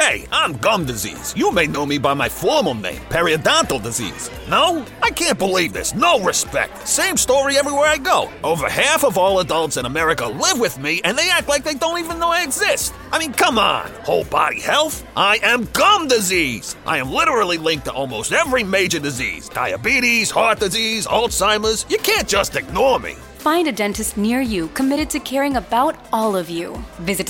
Hey, I'm gum disease. You may know me by my formal name, periodontal disease. No? I can't believe this. No respect. Same story everywhere I go. Over half of all adults in America live with me, and they act like they don't even know I exist. I mean, come on. Whole body health? I am gum disease. I am literally linked to almost every major disease. Diabetes, heart disease, Alzheimer's. You can't just ignore me. Find a dentist near you committed to caring about all of you. Visit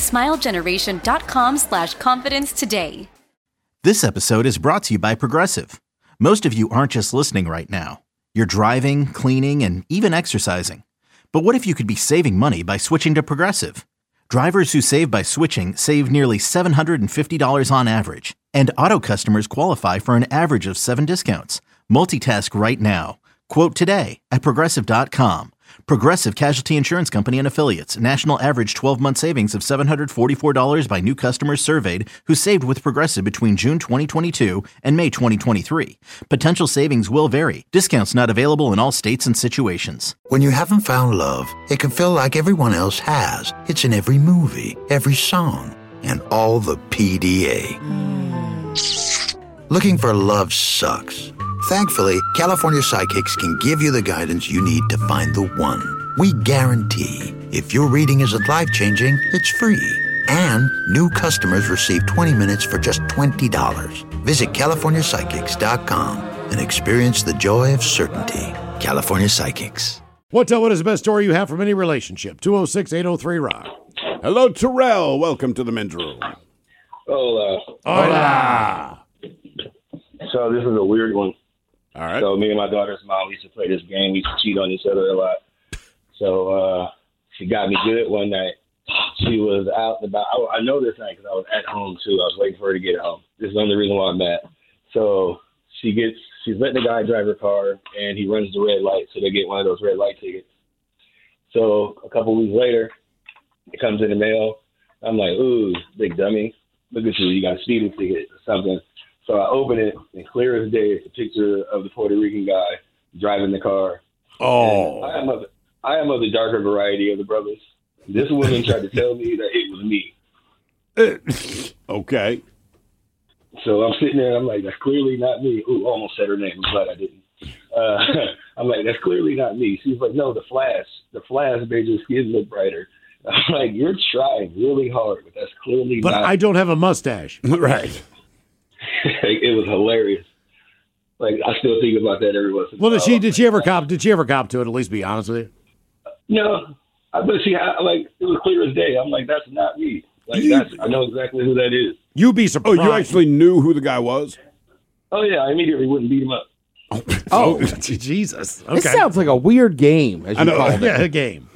smilegeneration.com/confidence today. This episode is brought to you by Progressive. Most of you aren't just listening right now. You're driving, cleaning, and even exercising. But what if you could be saving money by switching to Progressive? Drivers who save by switching save nearly $750 on average. And auto customers qualify for an average of 7 discounts. Multitask right now. Quote today at Progressive.com. Progressive Casualty Insurance Company and Affiliates. National average 12-month savings of $744 by new customers surveyed who saved with Progressive between June 2022 and May 2023. Potential savings will vary. Discounts not available in all states and situations. When you haven't found love, it can feel like everyone else has. It's in every movie, every song, and all the PDA. Looking for love sucks. Thankfully, California Psychics can give you the guidance you need to find the one. We guarantee if your reading isn't life-changing, it's free. And new customers receive 20 minutes for just $20. Visit CaliforniaPsychics.com and experience the joy of certainty. California Psychics. What is the best story you have from any relationship? 206-803-ROCK. Hello, Terrell. Welcome to the men's room. Hola. Hola. So this is a weird one. All right. So me and my daughter's mom, we used to play this game. We used to cheat on each other a lot. So she got me good one night. She was out and about. I know this night because I was at home, too. I was waiting for her to get home. This is the only reason why I'm mad. So she's letting the guy drive her car, and he runs the red light, so they get one of those red light tickets. So a couple weeks later, it comes in the mail. I'm like, ooh, big dummy. Look at you. You got a speeding ticket or something. So I open it, and clear as day, it's a picture of the Puerto Rican guy driving the car. Oh. And I am of the darker variety of the brothers. This woman tried to tell me that it was me. Okay. So I'm sitting there, and I'm like, that's clearly not me. Ooh, I almost said her name. I'm glad I didn't. I'm like, that's clearly not me. She's like, no, the flash made your skin look brighter. I'm like, you're trying really hard, but that's clearly But not. I don't have a mustache. Right. It was hilarious. Like, I still think about that every once in a while. Well, did she ever cop to it? At least be honest with you. No, but it was clear as day. I'm like, that's not me. Like, I know exactly who that is. You'd be surprised. Oh, you actually knew who the guy was? Oh yeah, I immediately wouldn't beat him up. Oh, Jesus. Okay. This sounds like a weird game, as you call it. Yeah, a game.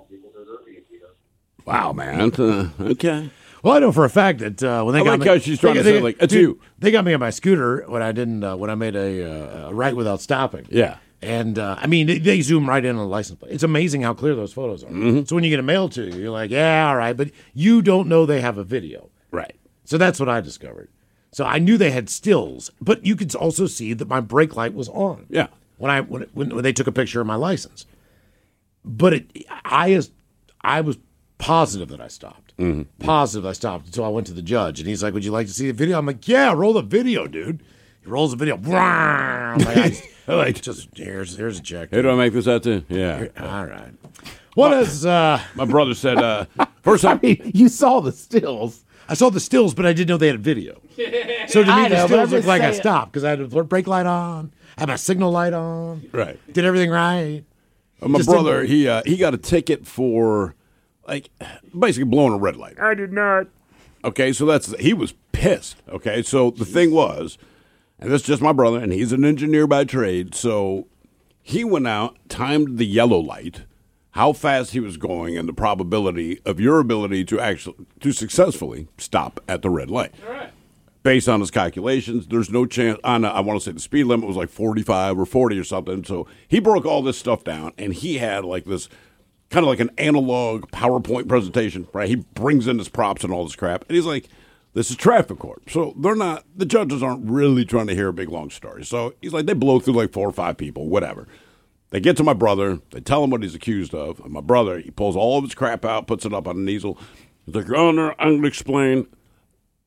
Wow, man. Okay. Well, I know for a fact that when they got me, how she's trying to say, like, it's you. They got me on my scooter when I made a right without stopping. Yeah. And, they zoom right in on the license plate. It's amazing how clear those photos are. Mm-hmm. So when you get a mail to you, you're like, yeah, all right. But you don't know they have a video. Right. So that's what I discovered. So I knew they had stills, but you could also see that my brake light was on. Yeah. When they took a picture of my license. But I was positive that I stopped. Mm-hmm. Positive I stopped until I went to the judge. And he's like, would you like to see the video? I'm like, yeah, roll the video, dude. He rolls the video. I'm like, just here's a check. Hey, do I make this out too? Yeah. All right. What is... My brother said, first time... You saw the stills. I saw the stills, but I didn't know they had video. So to me, the stills looked like I stopped because I had the brake light on, I had my signal light on. Right. Did everything right. My brother, he got a ticket for... like, basically blowing a red light. I did not. Okay, so he was pissed. Okay, so the thing was, and this is just my brother, and he's an engineer by trade, so he went out, timed the yellow light, how fast he was going, and the probability of your ability to successfully stop at the red light. All right. Based on his calculations, there's no chance. I want to say the speed limit was like 45 or 40 or something. So he broke all this stuff down, and he had like this kind of like an analog PowerPoint presentation, right? He brings in his props and all this crap, and he's like, this is traffic court. So the judges aren't really trying to hear a big, long story. So he's like, they blow through like 4 or 5 people, whatever. They get to my brother. They tell him what he's accused of. And my brother, he pulls all of his crap out, puts it up on an easel. He's like, Your Honor, I'm going to explain.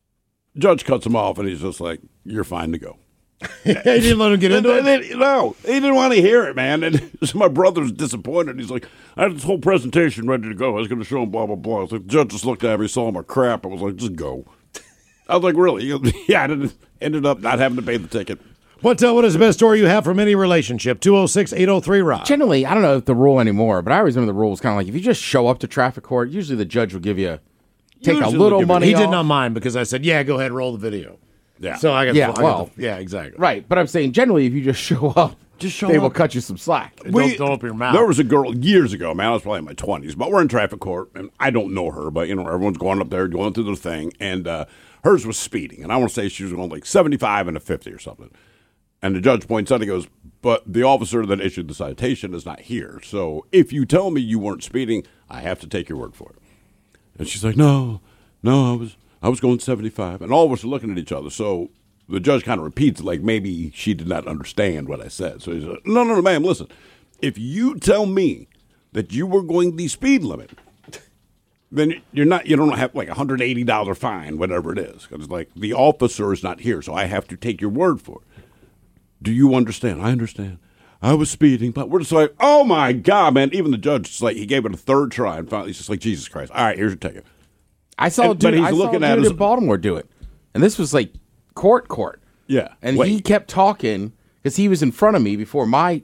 Judge cuts him off, and he's just like, "You're fine to go." He didn't let him get into it? No, he didn't want to hear it, man. And so my brother's disappointed. He's like, I had this whole presentation ready to go. I was going to show him blah, blah, blah. I was like, the judge just looked at me, saw my crap. I was like, just go. I was like, really? Yeah, I ended up not having to pay the ticket. What is the best story you have from any relationship? 206-803-ROCK. Generally, I don't know the rule anymore, but I always remember the rule was kind of like if you just show up to traffic court, usually the judge will give you take a little money. He did off. not mind because I said, yeah, go ahead, roll the video. Yeah. So I got yeah, exactly. Right, but I'm saying generally if you just show up, they will cut you some slack. Don't open your mouth. There was a girl years ago, man, I was probably in my 20s, but we're in traffic court, and I don't know her, but, everyone's going up there, going through the thing, and hers was speeding, and I want to say she was going like 75 and a 50 or something. And the judge points out, he goes, but the officer that issued the citation is not here, so if you tell me you weren't speeding, I have to take your word for it. And she's like, no, I was going 75, and all of us are looking at each other. So the judge kind of repeats, like maybe she did not understand what I said. So he's like, no, ma'am, listen. If you tell me that you were going the speed limit, then you don't have like $180 fine, whatever it is. Because like the officer is not here, so I have to take your word for it. Do you understand? I understand. I was speeding, but we're just like, oh my God, man. Even the judge, just like he gave it a third try, and finally he's just like, Jesus Christ. All right, here's your ticket. I saw a dude in Baltimore do it, and this was like court. Yeah, and he kept talking because he was in front of me before my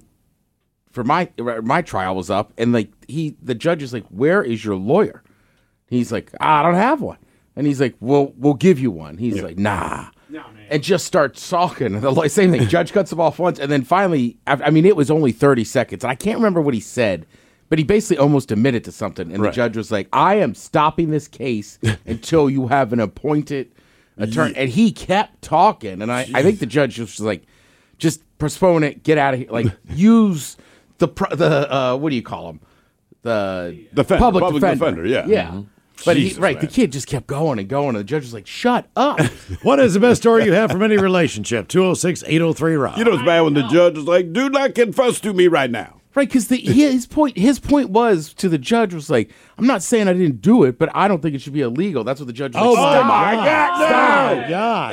trial was up, and like the judge is like, "Where is your lawyer?" He's like, "I don't have one," and he's like, "Well, we'll give you one." He's like, "Nah," and just starts talking. The same thing. Judge cuts him off once, and then finally, it was only 30 seconds, and I can't remember what he said. But he basically almost admitted to something, and the judge was like, I am stopping this case until you have an appointed attorney. Yeah. And he kept talking, and I think the judge was like, just postpone it, get out of here. Like, use the what do you call him? The public defender. Yeah. Mm-hmm. But the kid just kept going and going, and the judge was like, shut up. What is the best story you have from any relationship? 206-803-ROCK. It's bad when the judge is like, do not confess to me right now. Right, because his point was to the judge was like, I'm not saying I didn't do it, but I don't think it should be illegal. That's what the judge was like. Oh, my God.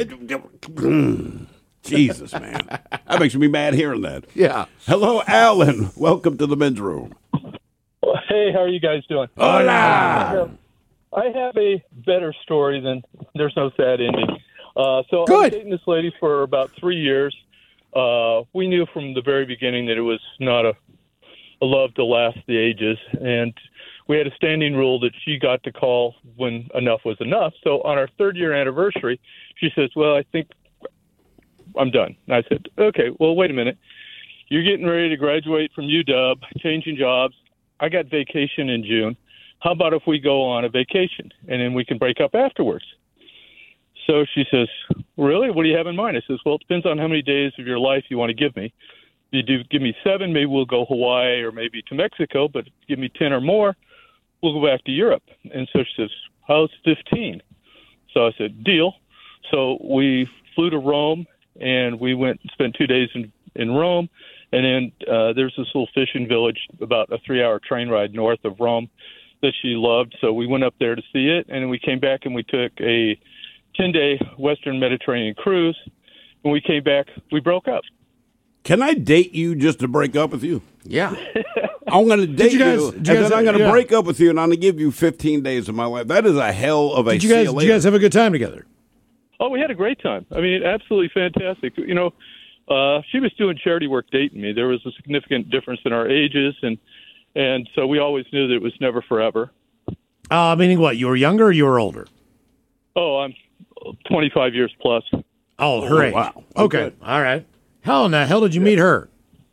God. Jesus, man. That makes me mad hearing that. Yeah. Hello, Alan. Welcome to the men's room. Hey, how are you guys doing? Hola. I have a better story than there's no sad ending. So I was dating this lady for about 3 years. We knew from the very beginning that it was not a love to last the ages, and we had a standing rule that she got to call when enough was enough. So on our 3rd-year anniversary, she says, well, I think I'm done. And I said, okay, well, wait a minute. You're getting ready to graduate from UW, changing jobs. I got vacation in June. How about if we go on a vacation, and then we can break up afterwards? So she says, really? What do you have in mind? I says, well, it depends on how many days of your life you want to give me. If you do give me 7, maybe we'll go Hawaii or maybe to Mexico, but if you give me 10 or more, we'll go back to Europe. And so she says, how's 15? So I said, deal. So we flew to Rome, and we went and spent 2 days in Rome. And then there's this little fishing village about a 3-hour train ride north of Rome that she loved. So we went up there to see it, and then we came back and we took a 10-day Western Mediterranean cruise. When we came back, we broke up. Can I date you just to break up with you? Yeah. I'm going to date you, and then I'm going to break up with you, and I'm going to give you 15 days of my life. That is a hell of a Did you guys have a good time together? Oh, we had a great time. I mean, absolutely fantastic. You know, she was doing charity work dating me. There was a significant difference in our ages, and so we always knew that it was never forever. Meaning what? You were younger or you were older? Oh, I'm 25 years plus. Oh, her age. Wow. Okay. All right. How in the hell did you meet her?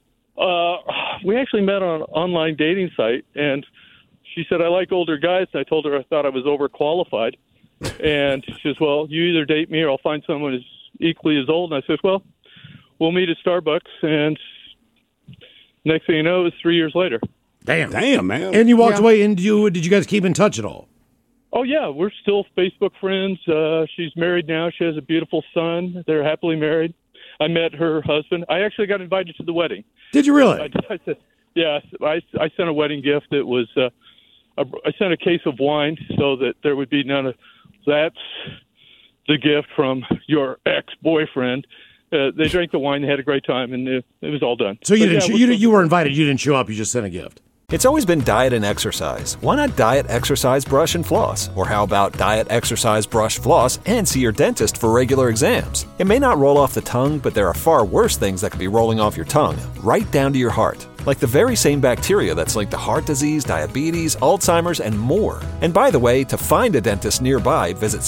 We actually met on an online dating site, and she said, I like older guys. And I told her I thought I was overqualified. And she says, well, you either date me or I'll find someone who's equally as old. And I said, well, we'll meet at Starbucks. And next thing you know, it was 3 years later. Damn, man. And you walked away, and did you guys keep in touch at all? Oh, yeah. We're still Facebook friends. She's married now. She has a beautiful son. They're happily married. I met her husband. I actually got invited to the wedding. Did you really? I said, yeah. I sent a wedding gift. It was I sent a case of wine so that there would be none of that the gift from your ex-boyfriend. They drank the wine, they had a great time, and it was all done. So you were invited, you didn't show up, you just sent a gift. It's always been diet and exercise. Why not diet, exercise, brush, and floss? Or how about diet, exercise, brush, floss, and see your dentist for regular exams? It may not roll off the tongue, but there are far worse things that could be rolling off your tongue, right down to your heart. Like the very same bacteria that's linked to heart disease, diabetes, Alzheimer's, and more. And by the way, to find a dentist nearby, visit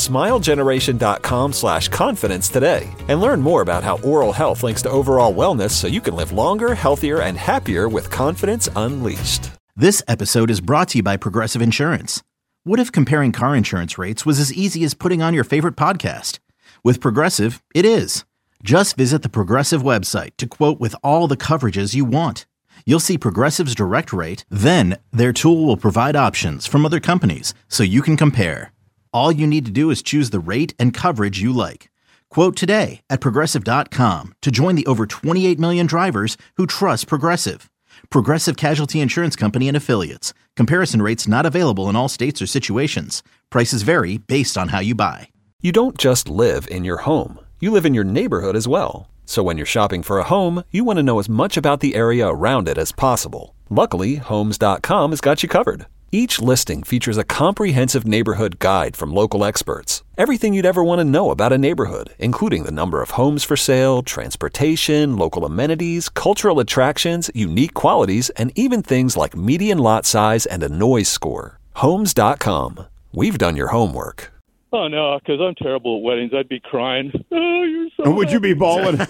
smilegeneration.com/confidence today and learn more about how oral health links to overall wellness so you can live longer, healthier, and happier with confidence unleashed. This episode is brought to you by Progressive Insurance. What if comparing car insurance rates was as easy as putting on your favorite podcast? With Progressive, it is. Just visit the Progressive website to quote with all the coverages you want. You'll see Progressive's direct rate, then their tool will provide options from other companies so you can compare. All you need to do is choose the rate and coverage you like. Quote today at Progressive.com to join the over 28 million drivers who trust Progressive. Progressive Casualty Insurance Company and Affiliates. Comparison rates not available in all states or situations. Prices vary based on how you buy. You don't just live in your home. You live in your neighborhood as well. So when you're shopping for a home, you want to know as much about the area around it as possible. Luckily, Homes.com has got you covered. Each listing features a comprehensive neighborhood guide from local experts. Everything you'd ever want to know about a neighborhood, including the number of homes for sale, transportation, local amenities, cultural attractions, unique qualities, and even things like median lot size and a noise score. Homes.com. We've done your homework. Oh, no, because I'm terrible at weddings. I'd be crying. Oh, you're so Would you be bawling?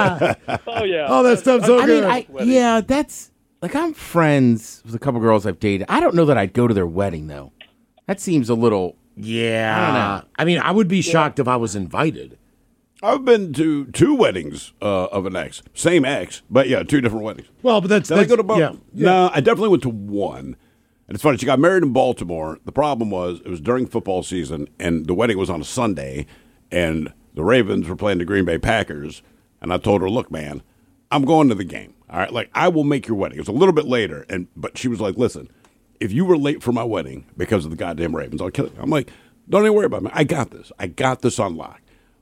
Oh, yeah. Oh, that stuff's so good. Yeah, that's... Like, I'm friends with a couple girls I've dated. I don't know that I'd go to their wedding, though. That seems a little... Yeah. I don't know. I mean, I would be shocked if I was invited. I've been to 2 weddings of an ex. Same ex, but yeah, 2 different weddings. Well, but that's... Did I go to both? Yeah. No, I definitely went to one. And it's funny, she got married in Baltimore. The problem was it was during football season, and the wedding was on a Sunday, and the Ravens were playing the Green Bay Packers. And I told her, look, man, I'm going to the game. All right, like, I will make your wedding. It was a little bit later, but she was like, listen, if you were late for my wedding because of the goddamn Ravens, I'll kill you. I'm like, don't even worry about me. I got this. I got this on lock.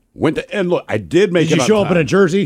And look, I did make it on time. Did you show up in a jersey?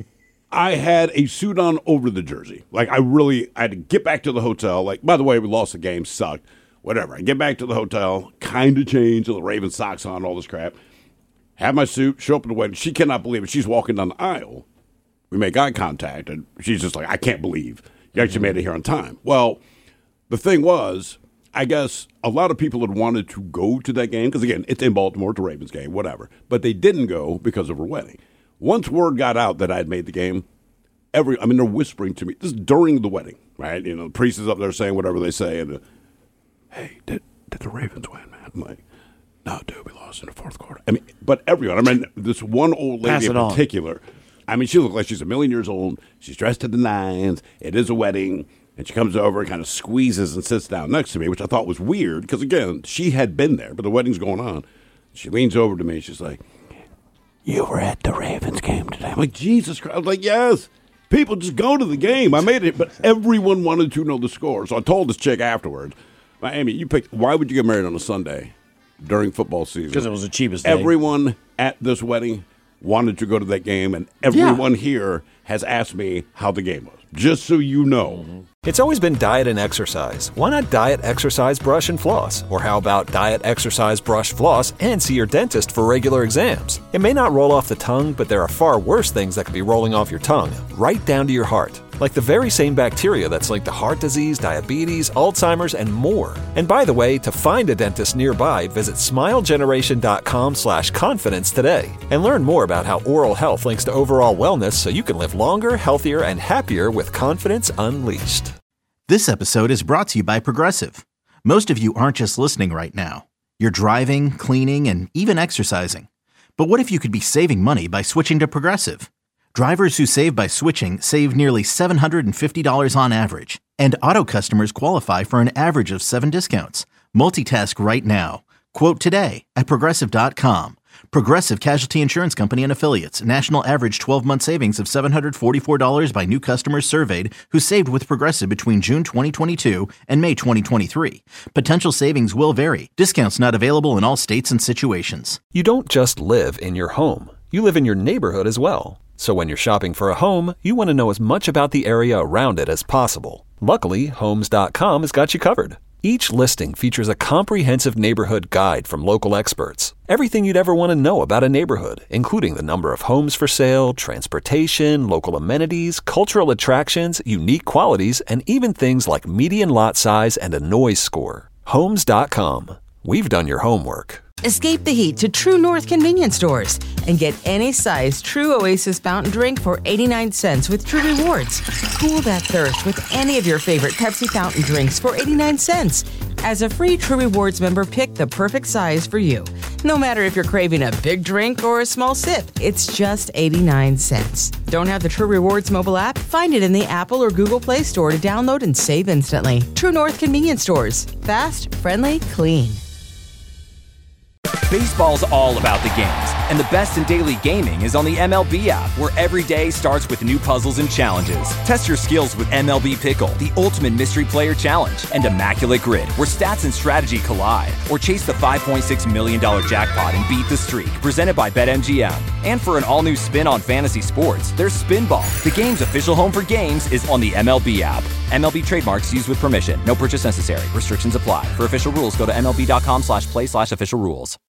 I had a suit on over the jersey. Like, I had to get back to the hotel. Like, by the way, we lost the game, sucked, whatever. I get back to the hotel, kind of change, the Raven socks on, all this crap. Have my suit, show up at the wedding. She cannot believe it. She's walking down the aisle. We make eye contact, and she's just like, I can't believe you actually made it here on time. Well, the thing was, I guess a lot of people had wanted to go to that game, because, again, it's in Baltimore, it's a Ravens game, whatever. But they didn't go because of her wedding. Once word got out that I had made the game, they're whispering to me. This is during the wedding, right? You know, the priest is up there saying whatever they say, and hey, did the Ravens win, man? I'm like, no, dude, we lost in the fourth quarter. I mean, but everyone. I mean, this one old lady in particular. I mean, she looked like she's a million years old. She's dressed to the nines. It is a wedding. And she comes over and kind of squeezes and sits down next to me, which I thought was weird because, again, she had been there, but the wedding's going on. She leans over to me. She's like, you were at the Ravens game today. I'm like, Jesus Christ. I was like, yes. People just go to the game. I made it, but everyone wanted to know the score. So I told this chick afterwards, Amy, why would you get married on a Sunday during football season? Because it was the cheapest day. Everyone at this wedding wanted to go to that game, and everyone here has asked me how the game was, just so you know. It's always been diet and exercise. Why not diet, exercise, brush, and floss? Or how about diet, exercise, brush, floss, and see your dentist for regular exams? It may not roll off the tongue, but there are far worse things that could be rolling off your tongue, right down to your heart. Like the very same bacteria that's linked to heart disease, diabetes, Alzheimer's, and more. And by the way, to find a dentist nearby, visit smilegeneration.com/confidence today and learn more about how oral health links to overall wellness so you can live longer, healthier, and happier with confidence unleashed. This episode is brought to you by Progressive. Most of you aren't just listening right now. You're driving, cleaning, and even exercising. But what if you could be saving money by switching to Progressive? Drivers who save by switching save nearly $750 on average. And auto customers qualify for an average of 7 discounts. Multitask right now. Quote today at Progressive.com. Progressive Casualty Insurance Company and Affiliates. National average 12-month savings of $744 by new customers surveyed who saved with Progressive between June 2022 and May 2023. Potential savings will vary. Discounts not available in all states and situations. You don't just live in your home. You live in your neighborhood as well. So when you're shopping for a home, you want to know as much about the area around it as possible. Luckily, Homes.com has got you covered. Each listing features a comprehensive neighborhood guide from local experts. Everything you'd ever want to know about a neighborhood, including the number of homes for sale, transportation, local amenities, cultural attractions, unique qualities, and even things like median lot size and a noise score. Homes.com. We've done your homework. Escape the heat to True North convenience stores and get any size True Oasis fountain drink for 89 cents with True Rewards. Cool that thirst with any of your favorite Pepsi fountain drinks for 89 cents. As a free True Rewards member, pick the perfect size for you. No matter if you're craving a big drink or a small sip, it's just 89 cents. Don't have the True Rewards mobile app? Find it in the Apple or Google Play Store to download and save instantly. True North convenience stores. Fast, friendly, clean. Baseball's all about the games, and the best in daily gaming is on the MLB app, where every day starts with new puzzles and challenges. Test your skills with MLB Pickle, the ultimate mystery player challenge, and Immaculate Grid, where stats and strategy collide. Or chase the $5.6 million jackpot and beat the streak, presented by BetMGM. And for an all-new spin on fantasy sports, there's Spinball. The game's official home for games is on the MLB app. MLB trademarks used with permission. No purchase necessary. Restrictions apply. For official rules, go to MLB.com/play/official rules.